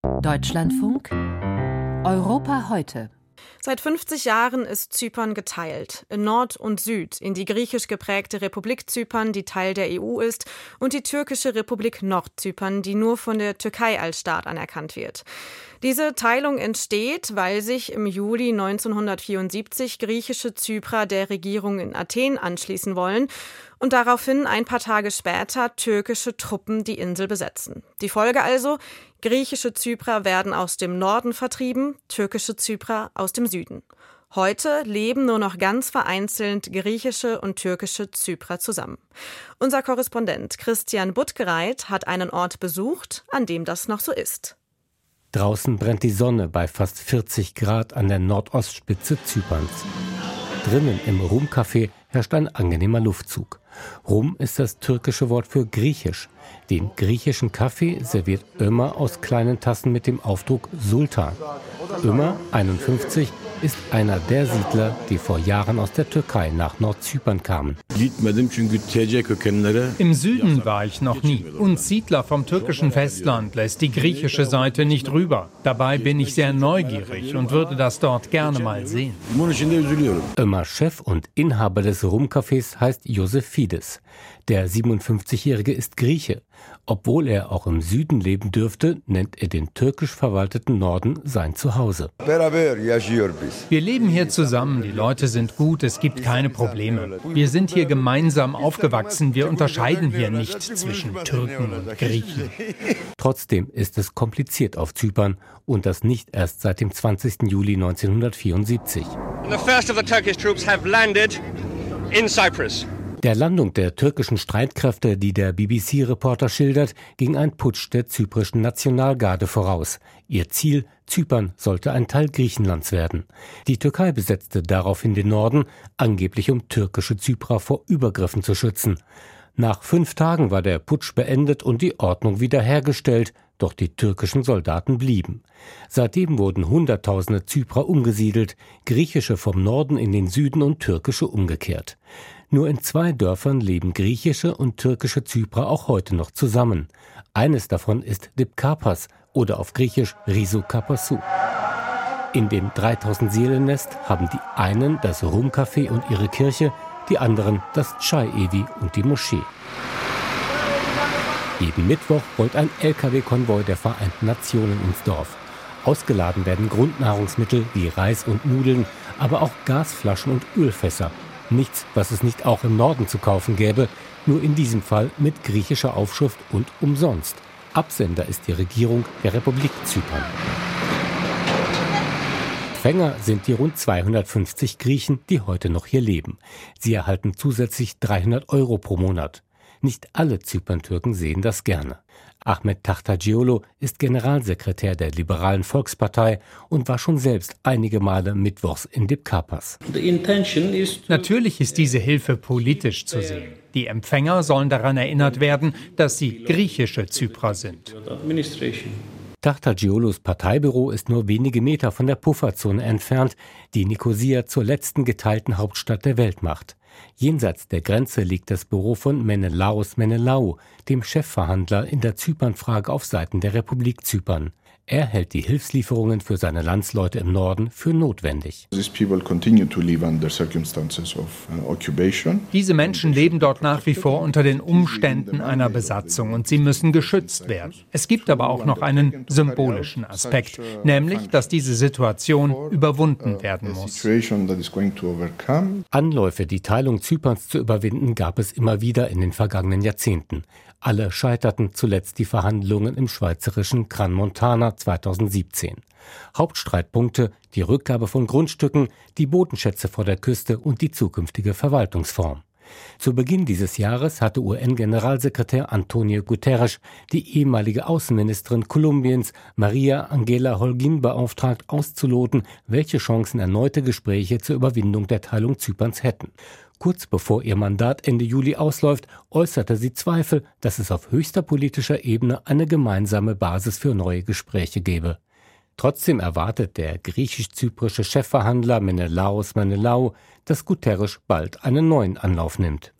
Deutschlandfunk Europa heute. Seit 50 Jahren ist Zypern geteilt, in Nord und Süd, in die griechisch geprägte Republik Zypern, die Teil der EU ist, und die türkische Republik Nordzypern, die nur von der Türkei als Staat anerkannt wird. Diese Teilung entsteht, weil sich im Juli 1974 griechische Zyprer der Regierung in Athen anschließen wollen und daraufhin ein paar Tage später türkische Truppen die Insel besetzen. Die Folge also: griechische Zyprer werden aus dem Norden vertrieben, türkische Zyprer aus dem Süden. Heute leben nur noch ganz vereinzelt griechische und türkische Zyprer zusammen. Unser Korrespondent Christian Buttgereit hat einen Ort besucht, an dem das noch so ist. Draußen brennt die Sonne bei fast 40 Grad an der Nordostspitze Zyperns. Drinnen im Rum-Café herrscht ein angenehmer Luftzug. Rum ist das türkische Wort für griechisch. Den griechischen Kaffee serviert Ömer aus kleinen Tassen mit dem Aufdruck Sultan. Ömer, 51, ist einer der Siedler, die vor Jahren aus der Türkei nach Nordzypern kamen. Im Süden war ich noch nie. Uns Siedler vom türkischen Festland lässt die griechische Seite nicht rüber. Dabei bin ich sehr neugierig und würde das dort gerne mal sehen. Ömers Chef und Inhaber des Rum-Cafés heißt Josefides. Der 57-Jährige ist Grieche. Obwohl er auch im Süden leben dürfte, nennt er den türkisch verwalteten Norden sein Zuhause. Wir leben hier zusammen, die Leute sind gut, es gibt keine Probleme. Wir sind hier gemeinsam aufgewachsen, wir unterscheiden hier nicht zwischen Türken und Griechen. Trotzdem ist es kompliziert auf Zypern und das nicht erst seit dem 20. Juli 1974. The first of the Turkish troops have landed in Cyprus. Der Landung der türkischen Streitkräfte, die der BBC-Reporter schildert, ging ein Putsch der zyprischen Nationalgarde voraus. Ihr Ziel: Zypern sollte ein Teil Griechenlands werden. Die Türkei besetzte daraufhin den Norden, angeblich um türkische Zyprer vor Übergriffen zu schützen. Nach 5 Tagen war der Putsch beendet und die Ordnung wiederhergestellt, doch die türkischen Soldaten blieben. Seitdem wurden Hunderttausende Zyprer umgesiedelt, griechische vom Norden in den Süden und türkische umgekehrt. Nur in 2 Dörfern leben griechische und türkische Zyprer auch heute noch zusammen. Eines davon ist Dipkapas oder auf Griechisch Rizou-Kapassou. In dem 3000-Seelen-Nest haben die einen das Rum-Café und ihre Kirche, die anderen das Çay-Evi und die Moschee. Jeden Mittwoch rollt ein LKW-Konvoi der Vereinten Nationen ins Dorf. Ausgeladen werden Grundnahrungsmittel wie Reis und Nudeln, aber auch Gasflaschen und Ölfässer. Nichts, was es nicht auch im Norden zu kaufen gäbe, nur in diesem Fall mit griechischer Aufschrift und umsonst. Absender ist die Regierung der Republik Zypern. Empfänger sind die rund 250 Griechen, die heute noch hier leben. Sie erhalten zusätzlich 300 € pro Monat. Nicht alle Zyperntürken sehen das gerne. Ahmet Tahtacioglu ist Generalsekretär der Liberalen Volkspartei und war schon selbst einige Male mittwochs in Dipkapas. Natürlich ist diese Hilfe politisch zu sehen. Die Empfänger sollen daran erinnert werden, dass sie griechische Zyprer sind. Tahtacioglu's Parteibüro ist nur wenige Meter von der Pufferzone entfernt, die Nikosia zur letzten geteilten Hauptstadt der Welt macht. Jenseits der Grenze liegt das Büro von Menelaos Menelau, dem Chefverhandler in der Zypernfrage auf Seiten der Republik Zypern. Er hält die Hilfslieferungen für seine Landsleute im Norden für notwendig. Diese Menschen leben dort nach wie vor unter den Umständen einer Besatzung und sie müssen geschützt werden. Es gibt aber auch noch einen symbolischen Aspekt, nämlich, dass diese Situation überwunden werden muss. Anläufe, die Teilung Zyperns zu überwinden, gab es immer wieder in den vergangenen Jahrzehnten. Alle scheiterten, zuletzt die Verhandlungen im schweizerischen Crans-Montana 2017. Hauptstreitpunkte: die Rückgabe von Grundstücken, die Bodenschätze vor der Küste und die zukünftige Verwaltungsform. Zu Beginn dieses Jahres hatte UN-Generalsekretär Antonio Guterres die ehemalige Außenministerin Kolumbiens Maria Angela Holguín beauftragt, auszuloten, welche Chancen erneute Gespräche zur Überwindung der Teilung Zyperns hätten. Kurz bevor ihr Mandat Ende Juli ausläuft, äußerte sie Zweifel, dass es auf höchster politischer Ebene eine gemeinsame Basis für neue Gespräche gäbe. Trotzdem erwartet der griechisch-zyprische Chefverhandler Menelaos Menelau, dass Guterres bald einen neuen Anlauf nimmt.